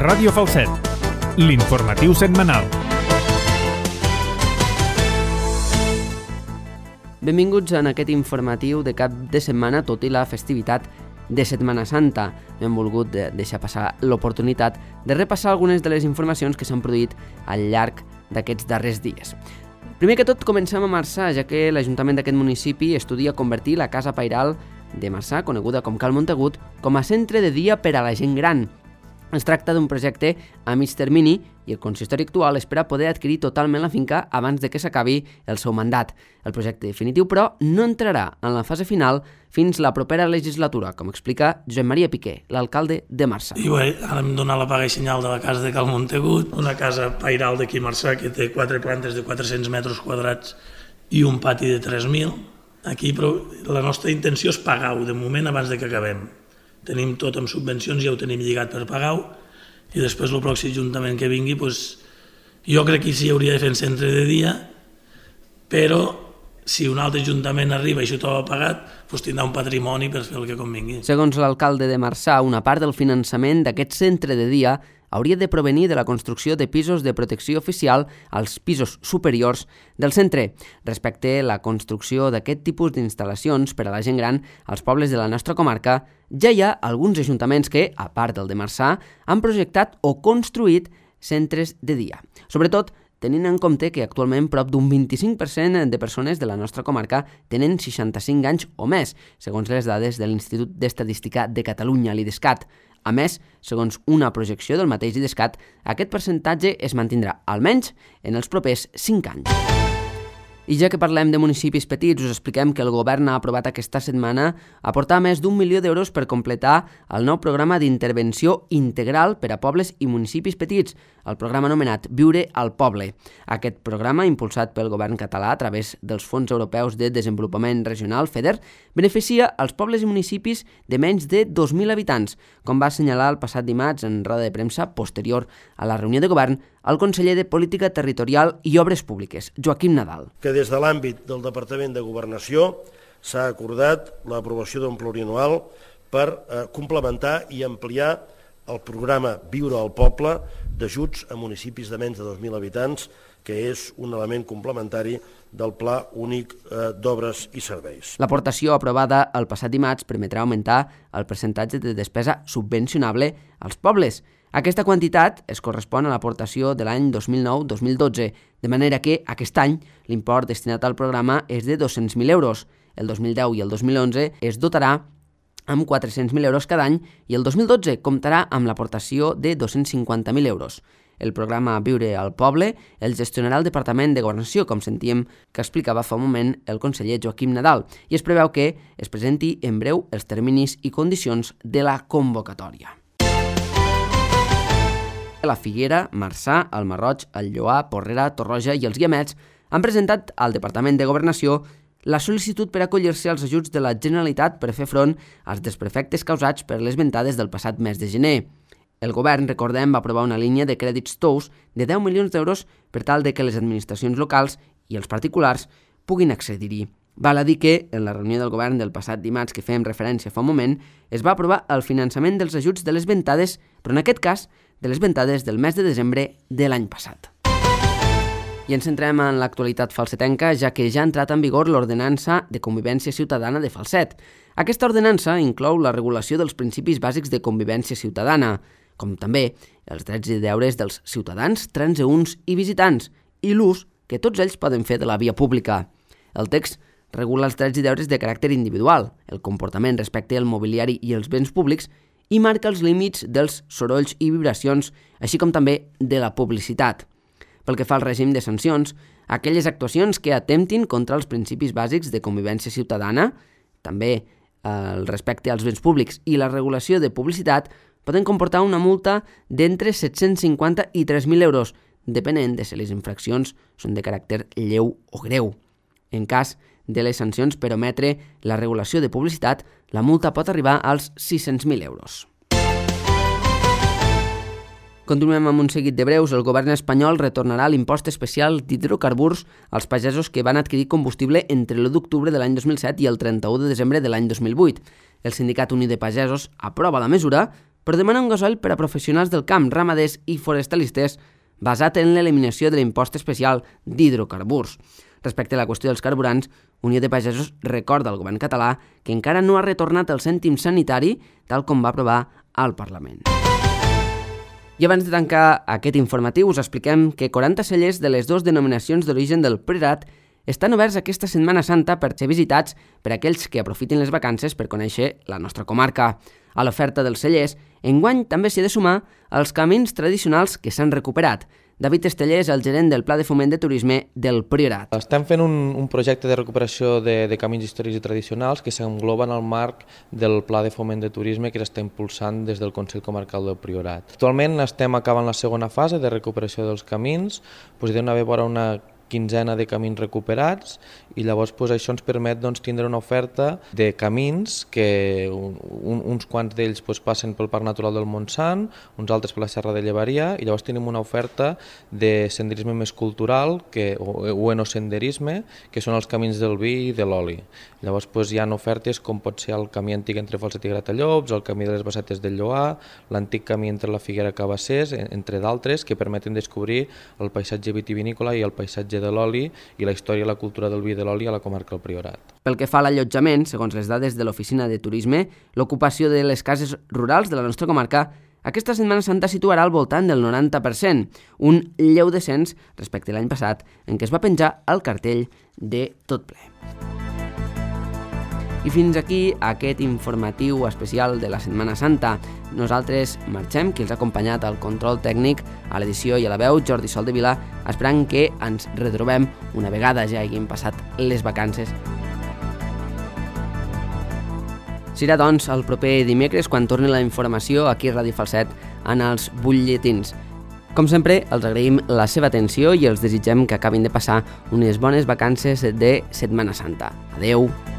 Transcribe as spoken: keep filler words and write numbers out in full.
Ràdio Falset, l'informatiu setmanal. Benvinguts en aquest informatiu de cap de setmana, tot i la festivitat de Setmana Santa. No hem volgut deixar passar l'oportunitat de repassar algunes de les informacions que s'han produït al llarg d'aquests darrers dies. Primer que tot, comencem a Marçà, ja que l'Ajuntament d'aquest municipi estudia convertir la Casa Pairal de Marçà, coneguda com Cal Montagut, com a centre de dia per a la gent gran. Es tracta d'un projecte a mig termini i el consistori actual espera poder adquirir totalment la finca abans de que s'acabi el seu mandat. El projecte definitiu, però, no entrarà en la fase final fins la propera legislatura, com explica Josep Maria Piqué, l'alcalde de Marçà. I bé, ara hem donat la paga i senyal de la casa de Cal Montagut, una casa pairal d'aquí a Marçà que té quatre plantes de quatre-cents metres quadrats i un pati de tres mil. Aquí, però, la nostra intenció és pagar-ho de moment abans de que acabem. Tenim tot amb subvencions, ja ho tenim lligat per pagar-ho, i després el pròxim ajuntament que vingui, doncs, jo crec que sí hauria de fer un centre de dia, però si un altre ajuntament arriba i això t'ho ha pagat, doncs tindrà un patrimoni per fer el que convingui. Segons l'alcalde de Marçà, una part del finançament d'aquest centre de dia hauria de provenir de la construcció de pisos de protecció oficial als pisos superiors del centre. Respecte a la construcció d'aquest tipus d'instal·lacions per a la gent gran als pobles de la nostra comarca, ja hi ha alguns ajuntaments que, a part del de Marçà, han projectat o construït centres de dia. Sobretot, tenint en compte que actualment prop d'un vint-i-cinc per cent de persones de la nostra comarca tenen seixanta-cinc anys o més, segons les dades de l'Institut d'Estadística de Catalunya, l'IDESCAT. A més, segons una projecció del mateix IDESCAT, aquest percentatge es mantindrà almenys en els propers cinc anys. I ja que parlem de municipis petits, us expliquem que el govern ha aprovat aquesta setmana aportar més d'un milió d'euros per completar el nou programa d'intervenció integral per a pobles i municipis petits, el programa anomenat Viure al Poble. Aquest programa, impulsat pel govern català a través dels Fons Europeus de Desenvolupament Regional, FEDER, beneficia els pobles i municipis de menys de dos mil habitants, com va assenyalar el passat dimarts en roda de premsa posterior a la reunió de govern el conseller de Política Territorial i Obres Públiques, Joaquim Nadal. Que des de l'àmbit del Departament de Governació s'ha acordat l'aprovació d'un plurianual per eh, complementar i ampliar el programa Viure al Poble d'ajuts a municipis de menys de dos mil habitants, que és un element complementari del Pla Únic eh, d'Obres i Serveis. L'aportació aprovada el passat dimarts permetrà augmentar el percentatge de despesa subvencionable als pobles. Aquesta quantitat es correspon a l'aportació de l'any dos mil nou dos mil dotze, de manera que aquest any l'import destinat al programa és de dos-cents mil euros. El dos mil deu i el dos mil onze es dotarà amb quatre-cents mil euros cada any i el dos mil dotze comptarà amb l'aportació de dos-cents cinquanta mil euros. El programa Viure al Poble el gestionarà el Departament de Governació, com sentíem que explicava fa un moment el conseller Joaquim Nadal, i es preveu que es presenti en breu els terminis i condicions de la convocatòria. La Figuera, Marçà, el Marroig, el Lloar, Porrera, Torroja i els Guiamets han presentat al Departament de Governació la sol·licitud per acollir-se als ajuts de la Generalitat per fer front als desperfectes causats per les ventades del passat mes de gener. El govern, recordem, va aprovar una línia de crèdits tous de deu milions d'euros per tal de que les administracions locals i els particulars puguin accedir-hi. Val a dir que, en la reunió del govern del passat dimarts que fèiem referència fa un moment, es va aprovar el finançament dels ajuts de les ventades, però en aquest cas de les ventades del mes de desembre de l'any passat. I ens centrem en l'actualitat falsetenca, ja que ja ha entrat en vigor l'Ordenança de Convivència Ciutadana de Falset. Aquesta ordenança inclou la regulació dels principis bàsics de convivència ciutadana, com també els drets i deures dels ciutadans, transeünts i visitants, i l'ús que tots ells poden fer de la via pública. El text regula els drets i deures de caràcter individual, el comportament respecte al mobiliari i els béns públics, i marca els límits dels sorolls i vibracions, així com també de la publicitat. Pel que fa al règim de sancions, aquelles actuacions que atemptin contra els principis bàsics de convivència ciutadana, també el respecte als béns públics i la regulació de publicitat, poden comportar una multa d'entre set-cents cinquanta i tres mil euros, depenent de si les infraccions són de caràcter lleu o greu. En cas de les sancions per ometre la regulació de publicitat, la multa pot arribar als sis-cents mil euros. Continuem amb un seguit de breus. El govern espanyol retornarà l'impost especial d'hidrocarburs als pagesos que van adquirir combustible entre l'u d'octubre de l'any dos mil set i el trenta-u de desembre de l'any dos mil vuit. El Sindicat Unit de Pagesos aprova la mesura, però demana un gasoil per a professionals del camp, ramaders i forestalistes, basat en l'eliminació de l'impost especial d'hidrocarburs. Respecte a la qüestió dels carburants, Unió de Pagesos recorda al govern català que encara no ha retornat el cèntim sanitari tal com va aprovar al Parlament. I abans de tancar aquest informatiu us expliquem que quaranta cellers de les dues denominacions d'origen del Priorat estan oberts aquesta Setmana Santa per ser visitats per aquells que aprofitin les vacances per conèixer la nostra comarca. A l'oferta dels cellers, enguany també s'hi ha de sumar els camins tradicionals que s'han recuperat. David Estellé és el gerent del Pla de Foment de Turisme del Priorat. Estem fent un, un projecte de recuperació de, de camins històrics i tradicionals que s'engloba en el marc del Pla de Foment de Turisme que s'està impulsant des del Consell Comarcal del Priorat. Actualment estem acabant la segona fase de recuperació dels camins, doncs hi ha d'haver vora una quinzena de camins recuperats i llavors doncs, això ens permet doncs, tindre una oferta de camins que un, un, uns quants d'ells doncs, passen pel Parc Natural del Montsant, uns altres per la Serra de Llevaria i llavors tenim una oferta de senderisme més cultural que, o, o enosenderisme, que són els camins del vi i de l'oli. Llavors doncs, hi ha ofertes com pot ser el camí antic entre Falset i Gratallops, el camí de les Bassetes del Lloar, l'antic camí entre la Figuera i Cabassers, entre d'altres, que permeten descobrir el paisatge vitivinícola i el paisatge de l'oli i la història i la cultura del vi i de l'oli a la comarca del Priorat. Pel que fa a l'allotjament, segons les dades de l'Oficina de Turisme, l'ocupació de les cases rurals de la nostra comarca aquesta Setmana Santa situarà al voltant del noranta per cent, un lleu descens respecte a l'any passat, en què es va penjar el cartell de tot ple. I fins aquí aquest informatiu especial de la Setmana Santa. Nosaltres marxem, qui els ha acompanyat al control tècnic, a l'edició i a la veu, Jordi Sol de Vila, esperant que ens retrobem una vegada ja hagin passat les vacances. Serà, doncs, el proper dimecres quan torni la informació aquí a Ràdio Falset en els butlletins. Com sempre, els agraïm la seva atenció i els desitgem que acabin de passar unes bones vacances de Setmana Santa. Adeu!